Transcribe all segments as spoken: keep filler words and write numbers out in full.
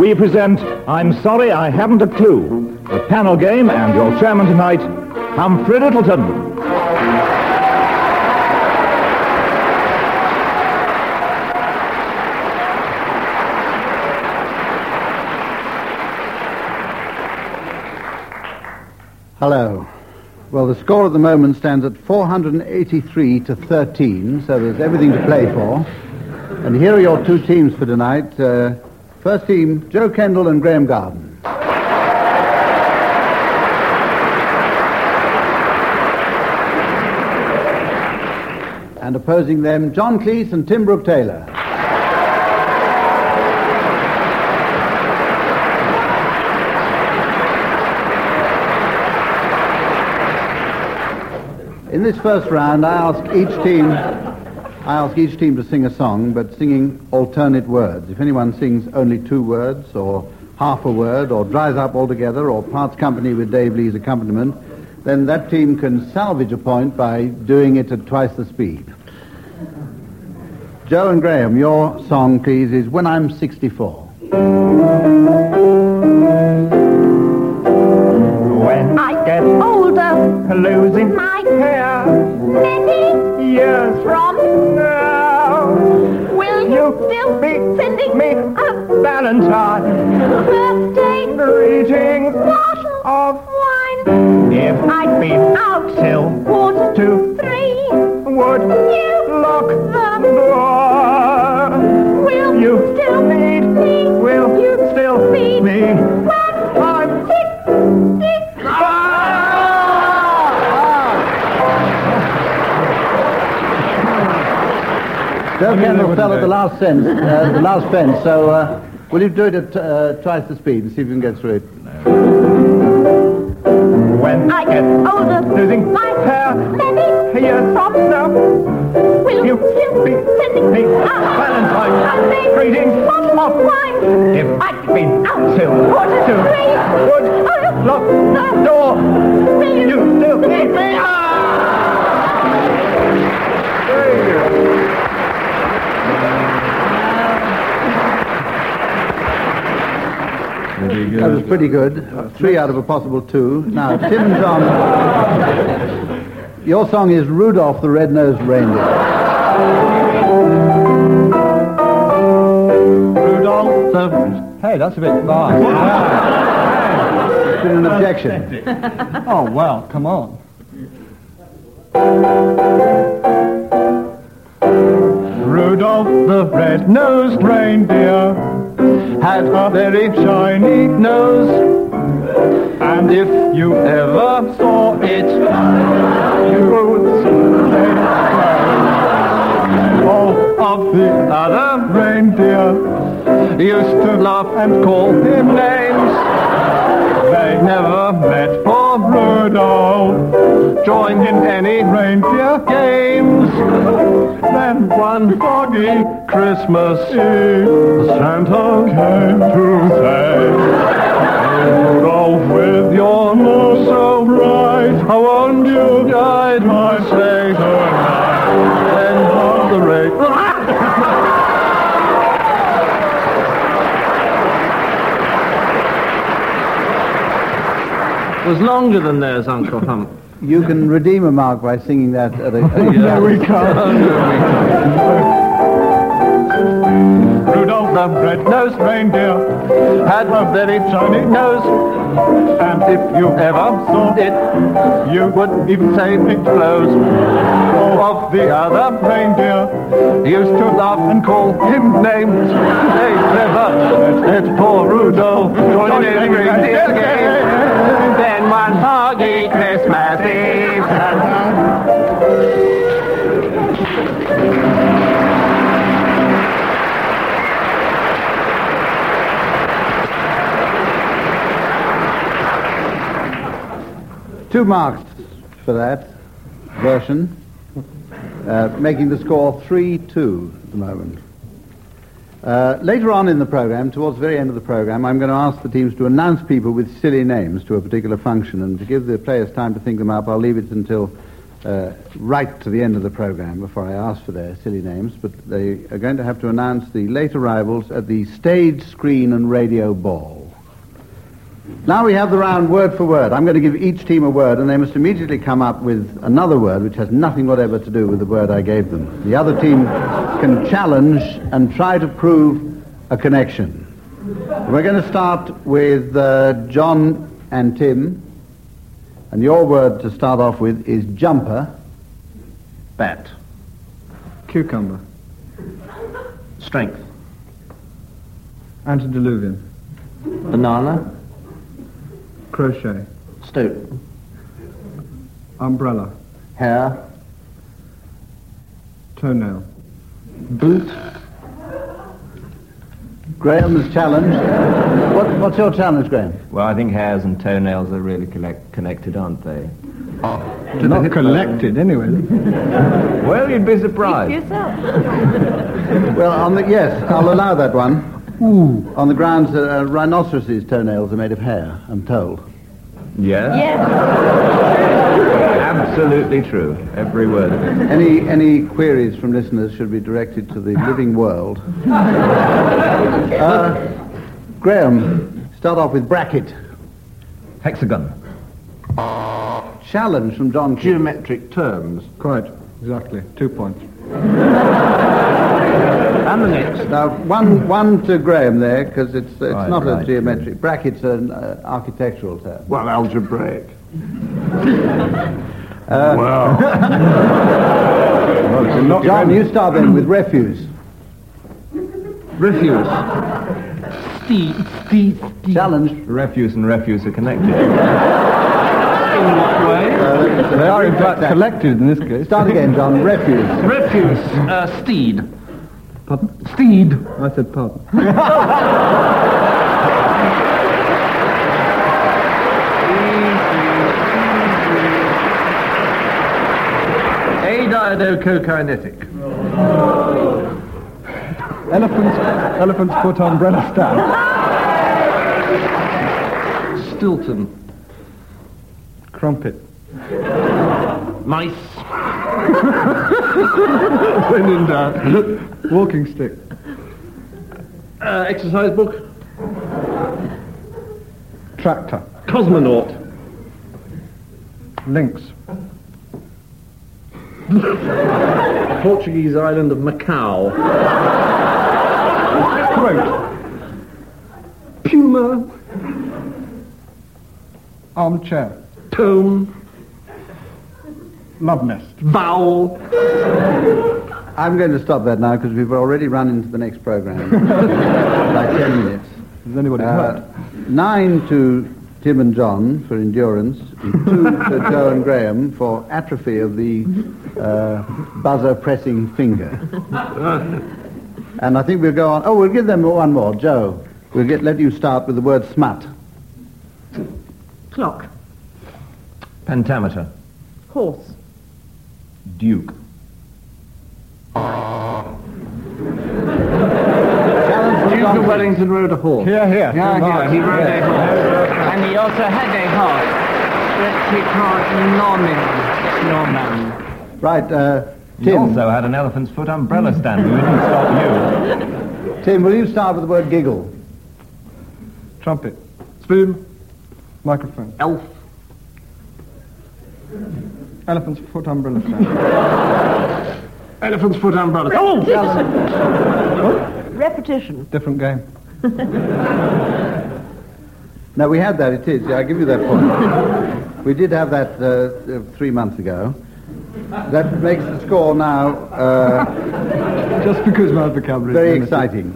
we present I'm Sorry I Haven't a Clue, a panel game, and your chairman tonight, Humphrey Littleton. Hello. Well, the score at the moment stands at four hundred eighty-three to thirteen, so there's everything to play for. And here are your two teams for tonight. Uh, first team, Joe Kendall and Graham Garden. And opposing them, John Cleese and Tim Brooke Taylor. In this first round, I ask each team, I ask each team to sing a song, but singing alternate words. If anyone sings only two words, or half a word, or dries up altogether, or parts company with Dave Lee's accompaniment, then that team can salvage a point by doing it at twice the speed. Joe and Graham, your song, please, is When I'm sixty-four. When I get older, losing my hair, many years from now, will you still be sending me a Valentine, birthday greeting, bottle of wine? If I'd been out till quarter to three, would you lock the door? Will you still need me? Will you still need me when I'm sixty? Joe Kendall fell at the last fence, uh, the last fence, so uh, will you do it at uh, twice the speed and see if you can get through it? When I get older, losing my hair, many years from now, will you still be sending me a Valentine greeting, bottle of wine? If I'd been out till quarter to three, would I lock the door? Will you still need me? That was pretty good. Uh, three out of a possible two. Now, Tim and John, your song is Rudolph the Red-Nosed Reindeer. Rudolph the... Hey, that's a bit fast. It's been an objection. Oh, well, come on. Rudolph the red-nosed reindeer had a very shiny nose, and if you ever saw it, you would say all of the other reindeer used to laugh and call him names. They never met poor Rudolph joined in any reindeer games. Then one foggy Christmas Eve, Santa came to say, Rudolph, with your nose so bright, how won't you guide my sleigh tonight? Then on the rain. It was longer than theirs, Uncle Hump. You can redeem a mark by singing that at a... There we go. Rudolph the red-nosed reindeer had a very shiny nose, and if you ever saw it, you would even say it glows. All of the other reindeer used to laugh and call him names. They never let poor Rudolph join in the reindeer game. Then one foggy Christmas Eve. Two marks for that version, uh, making the score three two at the moment. Uh, later on in the program, towards the very end of the program, I'm going to ask the teams to announce people with silly names to a particular function, and to give the players time to think them up, I'll leave it until uh, right to the end of the program before I ask for their silly names, but they are going to have to announce the late arrivals at the Stage, Screen and Radio Ball. Now we have the round word for word. I'm going to give each team a word, and they must immediately come up with another word which has nothing whatever to do with the word I gave them. The other team can challenge and try to prove a connection. We're going to start with uh, John and Tim, and your word to start off with is jumper. Bat. Cucumber. Strength. Antediluvian. Banana. Crochet. Stoat. Umbrella. Hair. Toenail. Boot. Graham's challenge. What, what's your challenge, Graham? Well, I think hairs and toenails are really collect- connected, aren't they? They're not collected, anyway. Well, you'd be surprised. Yourself. Well, on the, yes, I'll allow that one. Ooh. On the grounds that uh, rhinoceroses' toenails are made of hair, I'm told. Yeah? Yes. Absolutely true. Every word of it. Any any queries from listeners should be directed to the living world. Uh, Graham, start off with bracket. Hexagon. Challenge from John. Geometric terms. Quite, exactly. Two points. And the next. Now, one one to Graham there, because it's it's Right, not right. a geometric. Bracket's an uh, architectural term. Well, algebraic. Uh, Not John, you start then with refuse. Refuse. Steed. Steed. Challenge. Refuse and refuse are connected. In what way? Uh, They are in fact collected in this case. Start again, John. Refuse. Refuse. Uh, steed. Pardon? Steed. I said pardon. Adiadocokinetic. Elephant's, elephant's foot umbrella stand. Stilton. Crumpet. Mice. When in doubt. Walking stick. Uh, exercise book. Tractor. Cosmonaut. Lynx. Portuguese island of Macau. Throat. Puma. Armchair. Tome. Love nest. Vowel. I'm going to stop that now because we've already run into the next program by ten minutes. Has anybody Uh, heard? nine to Tim and John for endurance, and two to Joe and Graham for atrophy of the uh, buzzer-pressing finger. And I think we'll go on. Oh, we'll give them one more. Joe, we'll get let you start with the word smut. Clock. Pentameter. Horse. Duke. Duke of Wellington rode a horse. Here, here. Yeah, yeah, he rode a horse. And he also had a horse that he called Norman. Norman. Right, uh, He Tim. also had an elephant's foot umbrella stand. We didn't stop you. Tim, will you start with the word giggle? Trumpet. Spoon. Microphone. Elf. Elephant's foot umbrella stand. Elephant's foot umbrella. Oh! Repetition. Different game. No, we had that, it is. Yeah, I'll give you that point. We did have that uh, uh, three months ago. That makes the score now uh, Just because my vocabulary very is limited. exciting.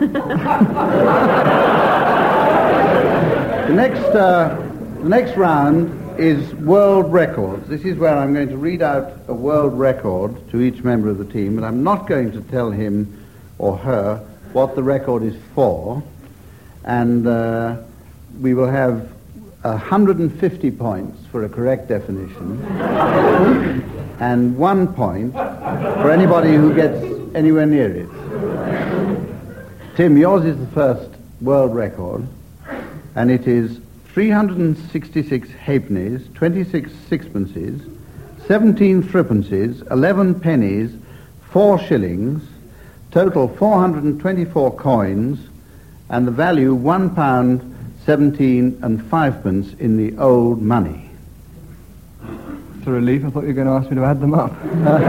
The next, uh, the next round is world records. This is where I'm going to read out a world record to each member of the team, but I'm not going to tell him or her what the record is for, and uh, we will have one hundred fifty points for a correct definition, and one point for anybody who gets anywhere near it. Tim, yours is the first world record, and it is three hundred sixty-six halfpennies, twenty-six sixpences, seventeen threepences, eleven pennies, four shillings, total four hundred twenty-four coins, and the value one pound seventeen and fivepence in the old money. It's a relief. I thought you were going to ask me to add them up.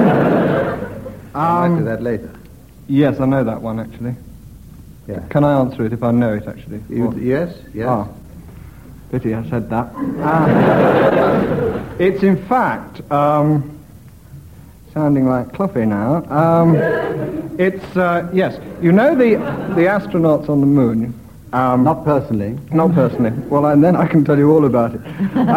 I'll um, back to that later. Yes, I know that one, actually. Yeah. Can I answer it if I know it, actually? You, Or- yes, yes. Ah, pity I said that. Ah. It's in fact, um, sounding like Cloughie now, um, it's, uh, yes, you know the, the astronauts on the moon? Um, Not personally. Not personally. Well, and then I can tell you all about it.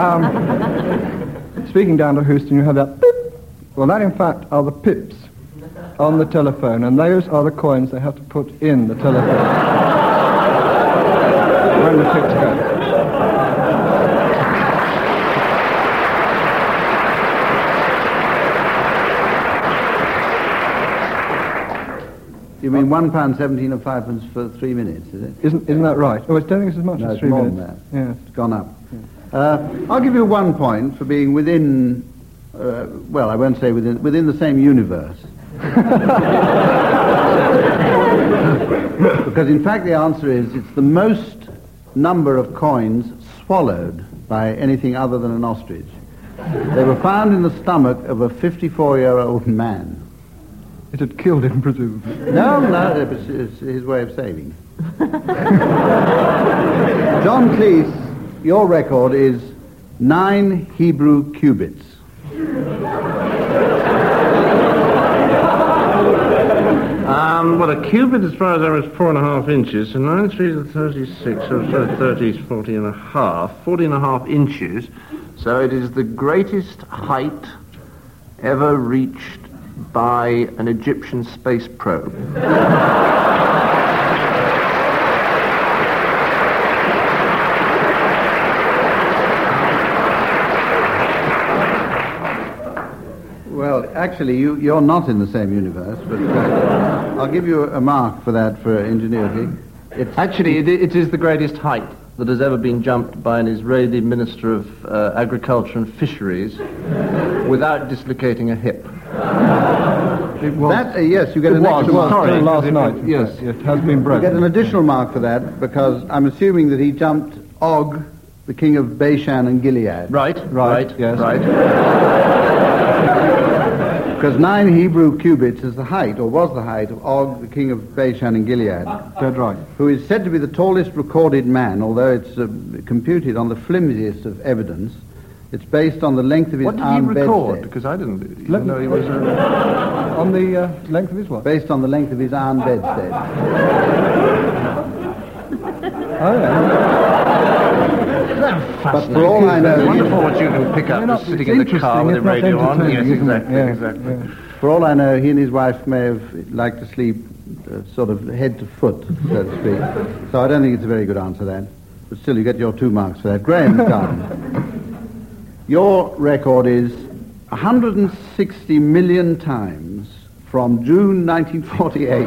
Um, speaking down to Houston, you have that beep. Well, that in fact are the pips on the telephone, and those are the coins they have to put in the telephone when the pips go. You mean one pound seventeen and fivepence for three minutes, is it? Isn't isn't that right? Oh, it's don't think it's as much No, as it's three more minutes. than that. Yes. It's gone up. Uh, I'll give you one point for being within, uh, well, I won't say within, within the same universe. Because in fact the answer is it's the most number of coins swallowed by anything other than an ostrich. They were found in the stomach of a fifty-four-year-old man. It had killed him, presumably. No, no, it was his, his way of saving. John Cleese, your record is nine Hebrew cubits. Um, well, a cubit, as far as I know, is four and a half inches, and nine threes are thirty-six, so so thirty is forty and a half, forty and a half inches. So it is the greatest height ever reached by an Egyptian space probe. Well, actually, you, you're not in the same universe, but uh, I'll give you a mark for that for ingenuity. It's Actually, it, it is the greatest height that has ever been jumped by an Israeli Minister of uh, Agriculture and Fisheries without dislocating a hip. It was. that, uh, yes, you get it an was. extra It was mark. till last it- night. yes. It has been You broken. get an additional mark for that because I'm assuming that he jumped Og, the king of Bashan and Gilead. Right, Right, right, yes. right. Because nine Hebrew cubits is the height, or was the height, of Og, the king of Bashan and Gilead, Dead right. who is said to be the tallest recorded man, although it's uh, computed on the flimsiest of evidence. It's based on the length of his What did he arm record? bedstead. Because I didn't even Let me- know he was a... On the uh, length of his what? Based on the length of his iron bedstead. Oh, yeah. But for all I It's know, wonderful what you can pick up You're not- just sitting it's in the car with the interesting, it's radio not on. Yes, entertaining, isn't it? exactly, Yeah, exactly. yeah. for all I know, he and his wife may have liked to sleep uh, sort of head to foot, so to speak. So I don't think it's a very good answer, that. But still, you get your two marks for that. Graham Garden. Your record is one hundred sixty million times from June nineteen forty-eight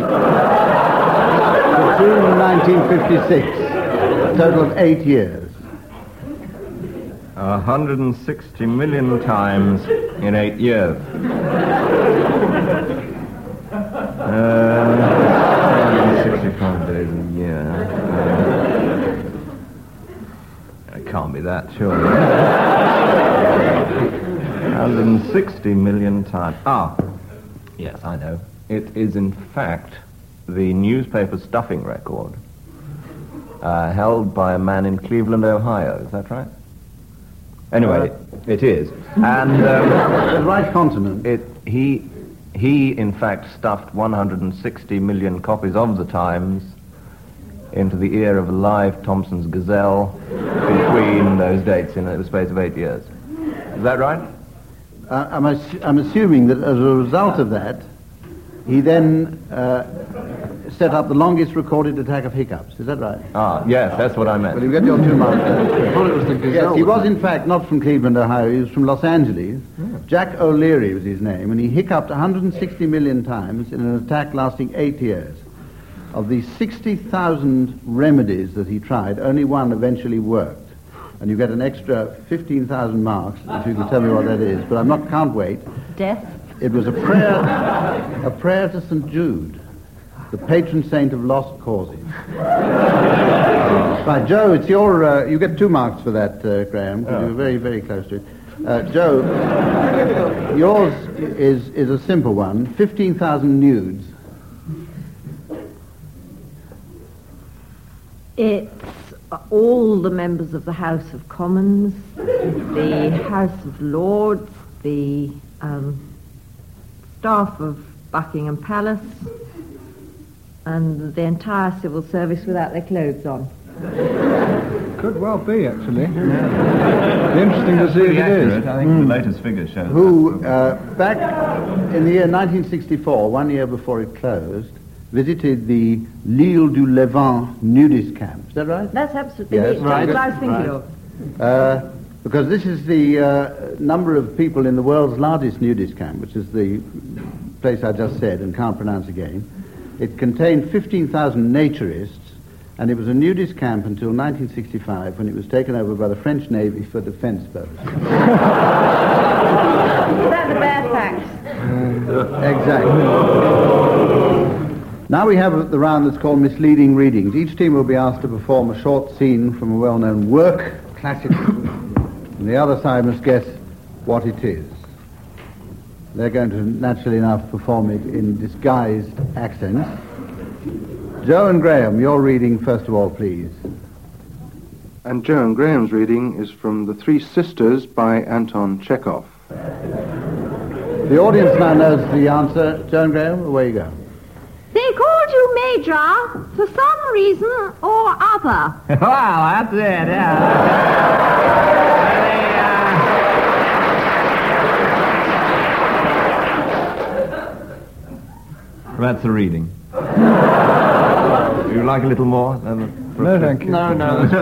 to June nineteen fifty-six, a total of eight years. one hundred sixty million times in eight years. Uh, sixty-five days a year. Uh, it can't be that, surely. one hundred sixty million times. Ah, yes, I know. It is, in fact, the newspaper stuffing record uh, held by a man in Cleveland, Ohio. Is that right? Anyway, it is. And um, The right continent. it, he, he, in fact, stuffed one hundred sixty million copies of the Times into the ear of a live Thompson's Gazelle between those dates in the space of eight years. Is that right? Uh, I'm, assu- I'm assuming that as a result of that, he then uh, set up the longest recorded attack of hiccups. Is that right? Ah, yes, that's what I meant. Well, you get your two marks. I thought it was the Gazelle. Yes, he was in fact not from Cleveland, Ohio. He was from Los Angeles. Jack O'Leary was his name, and he hiccuped one hundred sixty million times in an attack lasting eight years. Of the sixty thousand remedies that he tried, only one eventually worked. and you get an extra fifteen thousand marks if you can tell me what that is. But I'm not, can't wait. Death. It was a prayer, a prayer to Saint Jude, the patron saint of lost causes. Right, Joe, it's your, uh, you get two marks for that, uh, Graham, because you were very, very close to it. Uh, Joe, yours is, is a simple one, fifteen thousand nudes. It's all the members of the House of Commons, the House of Lords, the um, staff of Buckingham Palace, and the entire civil service without their clothes on. Could well be, actually. Yeah. Be interesting to see if it accurate. is. I think mm. the latest figure shows Who, uh, back in the year nineteen sixty-four, one year before it closed, visited the L'Île du Levant nudist camp. Is that right? That's absolutely Yes, it. right. That's what I was thinking Right. of. Uh, because this is the uh, number of people in the world's largest nudist camp, which is the place I just said and can't pronounce again. It contained fifteen thousand naturists, and it was a nudist camp until nineteen sixty-five, when it was taken over by the French Navy for defense purposes. Is that the bare facts? Exactly. Now we have the round that's called misleading readings. Each team will be asked to perform a short scene from a well-known work, classic, and the other side must guess what it is. They're going to, naturally enough, perform it in disguised accents. Joe and Graham, your reading first of all, please. And Joe and Graham's reading is from The Three Sisters by Anton Chekhov. The audience now knows the answer. Joe and Graham, away you go. They called you Major for some reason or other. Well, that's it, yeah. That's the reading. Would you like a little more? No, thank you. No, no, that's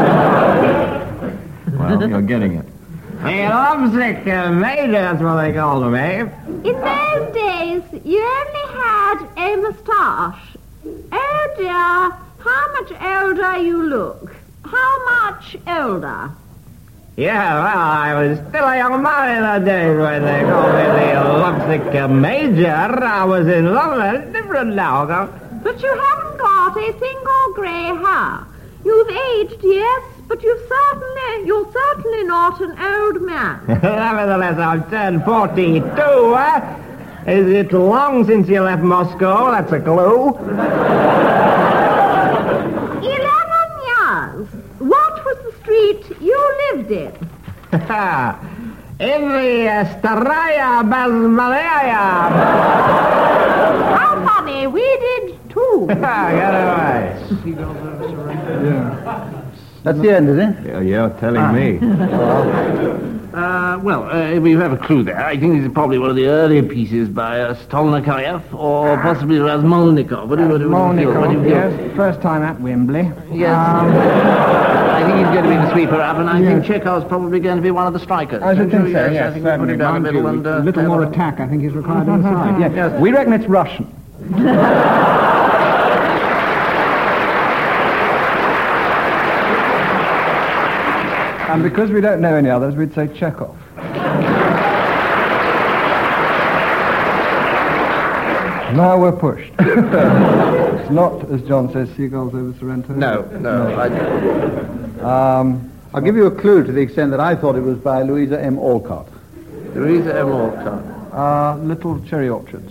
fine. Well, you're getting it. The lovesick uh, Major, that's what they called him, eh? In those days, you only had a moustache. Oh dear, how much older you look. How much older? Yeah, well, I was still a young man in the days when they called me the lovesick uh, Major. I was in love with a different now, though. But you haven't got a single grey hair. You've aged, yes, but you've certainly, you're certainly not an old man. Nevertheless, I've turned forty-two, eh? Is it long since you left Moscow? That's a clue. Eleven years. What was the street you lived in? In the uh, Staraya Basmalaya. How funny, we did too. Get away. That's the end, is it? Yeah, you're telling me. Uh, well, uh, if we have a clue there, I think this is probably one of the earlier pieces by uh, Stolnikayev or possibly Razmolnikov. What do you, what do you what do you feel? What do you feel? Yes, first time at Wembley. Yes. Um, I think he's going to be the sweeper up, and I Yes. think Chekhov's probably going to be one of the strikers. I should Don't think you? so, Yes, yes, I think we put certainly. him down the Mind middle you, and... Uh, a little more attack, I think, is required inside. Yes. Yes. We reckon it's Russian. And because we don't know any others, we'd say Chekhov. Now we're pushed. It's not, as John says, seagulls over Sorrento. No, no. I, Um, I'll give you a clue to the extent that I thought it was by Louisa M. Alcott. Louisa M. Alcott. Uh, little cherry orchards.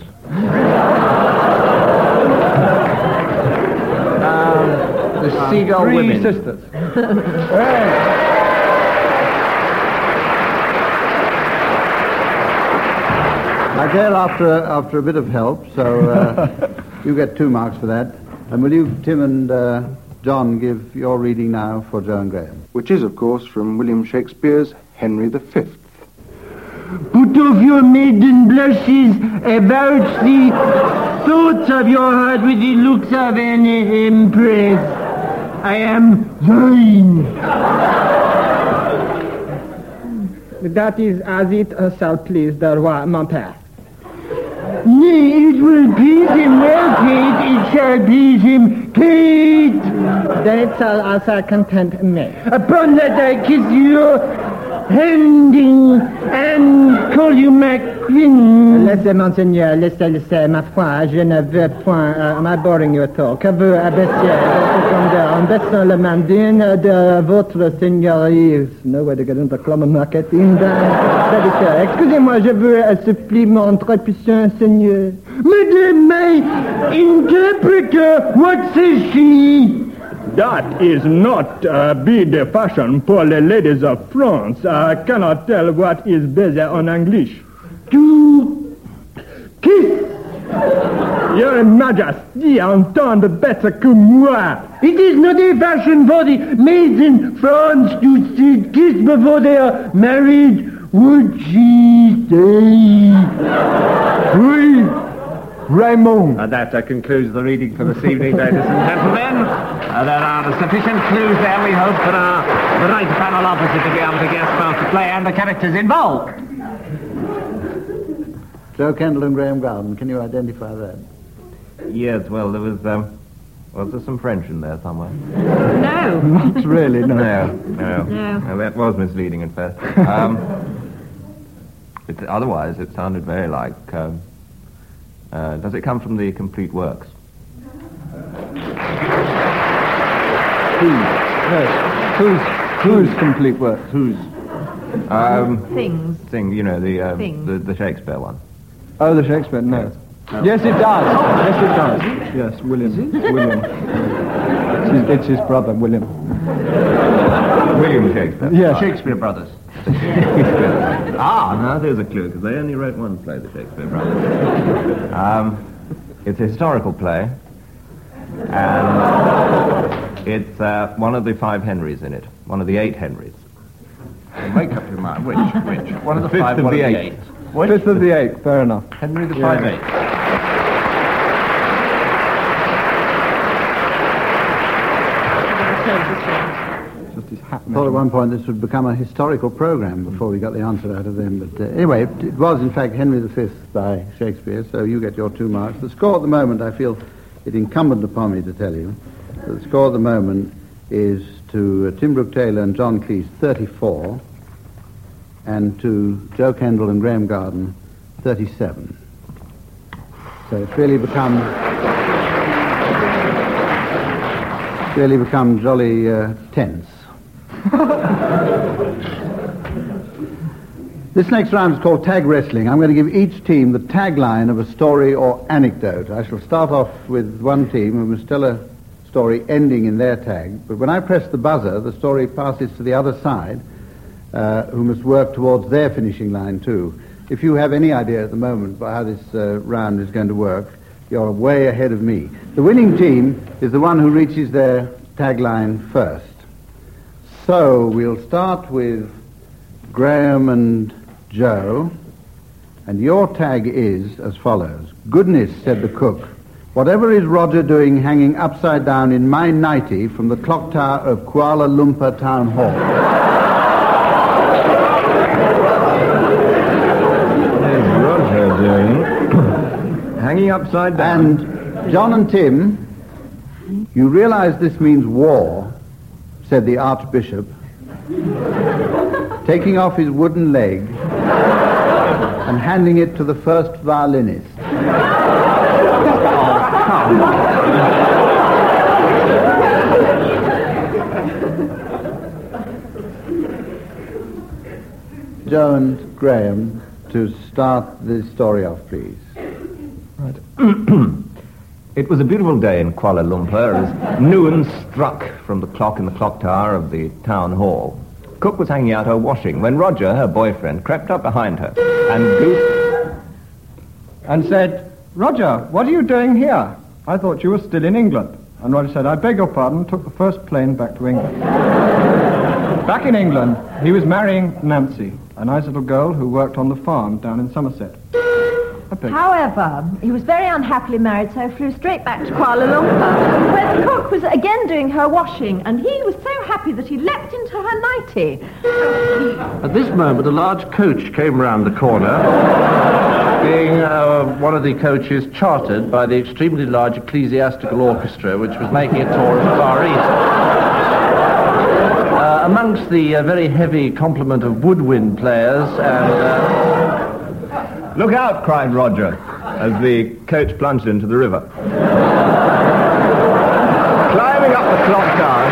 The Seagull Three Women. sisters. I tell after a, after a bit of help, so uh, you get two marks for that. And will you, Tim and uh, John, give your reading now for Joe and Graham? Which is, of course, from William Shakespeare's Henry the Fifth. Put off your maiden blushes about the thoughts of your heart with the looks of an empress. I am thine. That is as it uh, shall please the roi, mon père. Nay, it will please him well, Kate. It shall please him, Kate. Then minutes, I'll, I'll say content me. Upon that I kiss your handing and call you my queen. Laissez, monseigneur, laissez, laissez, ma foi, je ne veux point, uh, am I boring you at all? Que vous abaissez votre grandeur en baissant le mandine de votre seigneurie. No way to get into club marketing. Excusez-moi, je veux un supplément très puissant, seigneur. Madame, my interpreter, what says she? That is not uh, be the fashion for the ladies of France. I cannot tell what is better on English. To kiss. Your Majesty entend better que moi. It is not a fashion for the maids in France to sit kiss before they are married. Would she say? Oui, Raymond. And that uh, concludes the reading for this evening, ladies and gentlemen. Uh, there are sufficient clues there, we hope, for our right panel opposite to be able to guess both the play and the characters involved. Joe Kendall and Graham Garden, can you identify that? Yes, well, there was, um, was there some French in there somewhere? No. Not really, no. No, no. No. No, that was misleading at first. Um, it, otherwise, it sounded very like, um, uh, does it come from the complete works? Whose? Yes. Whose, whose complete works? Whose? Um, Things. thing, you know, the, um, Thing. the, the Shakespeare one. Oh, the Shakespeare, no. Yes, it does. Yes, it does. Yes, William. William. It's his, it's his brother, William. William Shakespeare. Yes. Shakespeare Brothers. Ah, now there's a clue, because they only wrote one play, the Shakespeare Brothers. Um, it's a historical play, and it's uh, one of the five Henrys in it, one of the eight Henrys. Make up your mind. Which? Which? One of the Fifth five, of one the of the eight. eight. Which? Fifth of the eighth, fair enough. Henry the Yeah. Five Eight. Just his hat I thought at measurement. one point this would become a historical program before we got the answer out of them. But uh, anyway, it, it was in fact Henry the Fifth by Shakespeare, so you get your two marks. The score at the moment, I feel it incumbent upon me to tell you, that the score at the moment is to uh, Tim Brooke Taylor and John Cleese, thirty-four, and to Joe Kendall and Graham Garden, thirty-seven. So it's really become... really become jolly uh, tense. This next round is called tag wrestling. I'm going to give each team the tagline of a story or anecdote. I shall start off with one team who must tell a story ending in their tag, but when I press the buzzer, the story passes to the other side, uh, who must work towards their finishing line too. If you have any idea at the moment about how this uh, round is going to work, you're way ahead of me. The winning team is the one who reaches their tagline first. So we'll start with Graham and Joe, and your tag is as follows. Goodness, said the cook, whatever is Roger doing hanging upside down in my nightie from the clock tower of Kuala Lumpur Town Hall? There's Roger doing hanging upside down. And John and Tim, you realize this means war, said the Archbishop, taking off his wooden leg and handing it to the first violinist. Joe and Graham, to start the story off, please. It was a beautiful day in Kuala Lumpur as noon struck from the clock in the clock tower of the town hall. Cook was hanging out her washing when Roger, her boyfriend, crept up behind her and goosed... And said, Roger, what are you doing here? I thought you were still in England. And Roger said, I beg your pardon, took the first plane back to England. Back in England, he was marrying Nancy, a nice little girl who worked on the farm down in Somerset. I beg However, he was very unhappily married, so flew straight back to Kuala Lumpur, where the cook was again doing her washing, and he was so happy that he leapt into her nightie. At this moment, a large coach came round the corner. being uh, one of the coaches chartered by the extremely large ecclesiastical orchestra which was making a tour of the Far East. Uh, amongst the uh, very heavy complement of woodwind players and... Uh... Look out, cried Roger, as the coach plunged into the river. Climbing up the clock tower...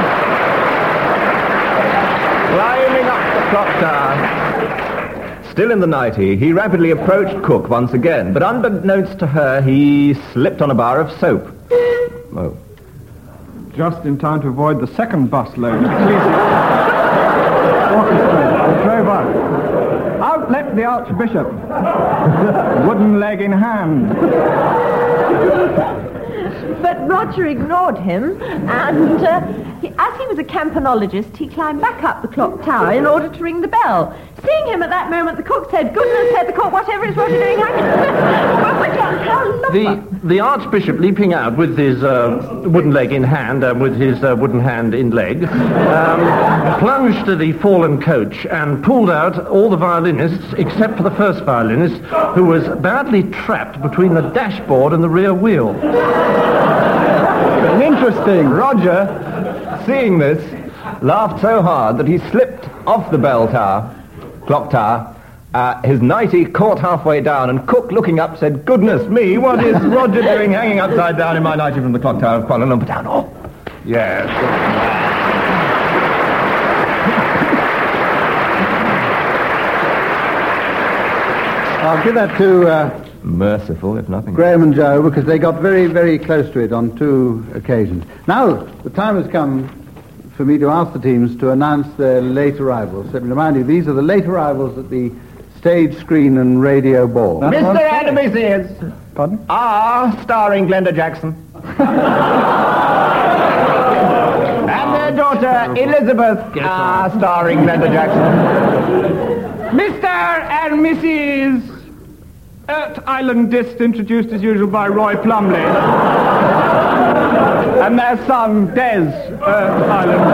Climbing up the clock tower... Still in the nightie, he rapidly approached Cook once again, but unbeknownst to her, he slipped on a bar of soap. Oh. Just in time to avoid the second bus load. Drove up. Out leapt the Archbishop, wooden leg in hand. But Roger ignored him, and uh, he, as he was a campanologist, he climbed back up the clock tower in order to ring the bell. Seeing him at that moment, the cook said, "Goodness," said the cook, "whatever is Roger doing?" How lovely. The, the Archbishop, leaping out with his uh, wooden leg in hand, and uh, with his uh, wooden hand in leg, um, plunged to the fallen coach and pulled out all the violinists, except for the first violinist, who was badly trapped between the dashboard and the rear wheel. Interesting. Roger, seeing this, laughed so hard that he slipped off the bell tower, clock tower. Uh, his nightie caught halfway down, and Cook, looking up, said, "Goodness me, what is Roger doing hanging upside down in my nightie from the clock tower of Kuala Lumpur Town?" Oh, yes. I'll give that to... Uh, merciful, if nothing. Graham and Joe, because they got very, very close to it on two occasions. Now, the time has come for me to ask the teams to announce their late arrivals. Let me remind you, these are the late arrivals at the stage, screen and radio ball. Mister and Missus Pardon? Ah, starring Glenda Jackson. And their daughter, Elizabeth, ah, starring Glenda Jackson. Mister and Missus Earth Island Disc, introduced as usual by Roy Plumley. And their son, Des Earth Island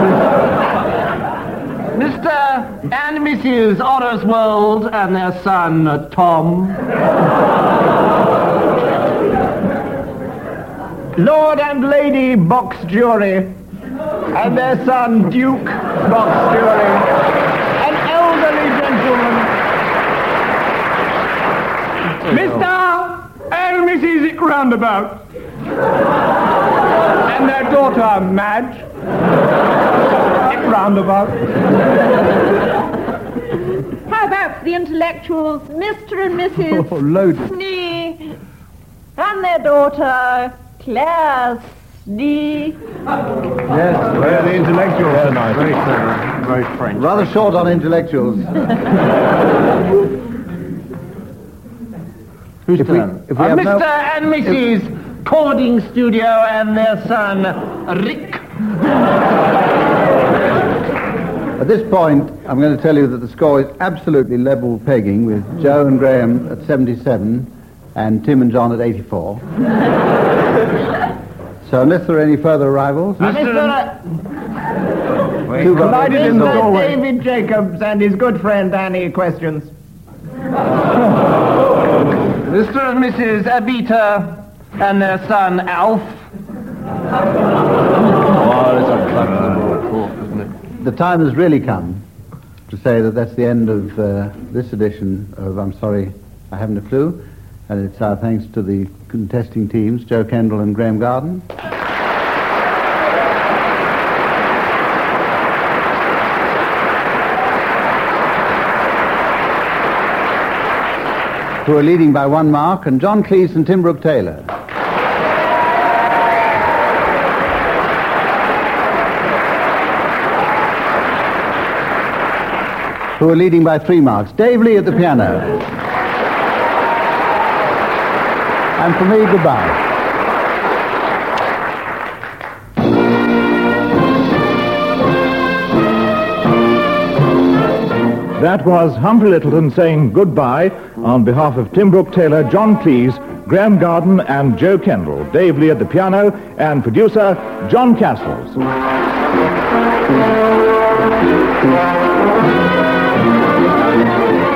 Disc. Mister and Missus Orriswold and their son, uh, Tom. Lord and Lady Box Jury, and their son, Duke Box Jury. An elderly gentleman. Mister and Missus Ick Roundabout. And their daughter, Madge. Ick Roundabout. How about the intellectuals, Mister and Missus Oh, loaded. Snee, and their daughter, Claire Snee. Yes, Where are the intellectuals tonight? Very clever, very French. rather short on intellectuals. Whose If we, turn? if we Uh, have Mister no... and Missus Cording Studio and their son, Rick. At this point, I'm going to tell you that the score is absolutely level pegging, with Joe and Graham at seventy-seven and Tim and John at eighty-four. So unless there are any further arrivals... Mister Two votes. Collided in the Mister doorway. David Jacobs and his good friend Annie questions. Mister and Missus Abita and their son, Alf. Oh, it's a clever talk, isn't it? The time has really come to say that that's the end of uh, this edition of I'm Sorry, I Haven't a Clue. And it's our thanks to the contesting teams, Joe Kendall and Graham Garden. Who are leading by one mark, and John Cleese and Tim Brooke Taylor. Who are leading by three marks. Dave Lee at the piano. And for me, goodbye. That was Humphrey Lyttelton saying goodbye on behalf of Tim Brooke Taylor, John Cleese, Graham Garden, and Joe Kendall. Dave Lee at the piano, and producer John Castles. Thank you.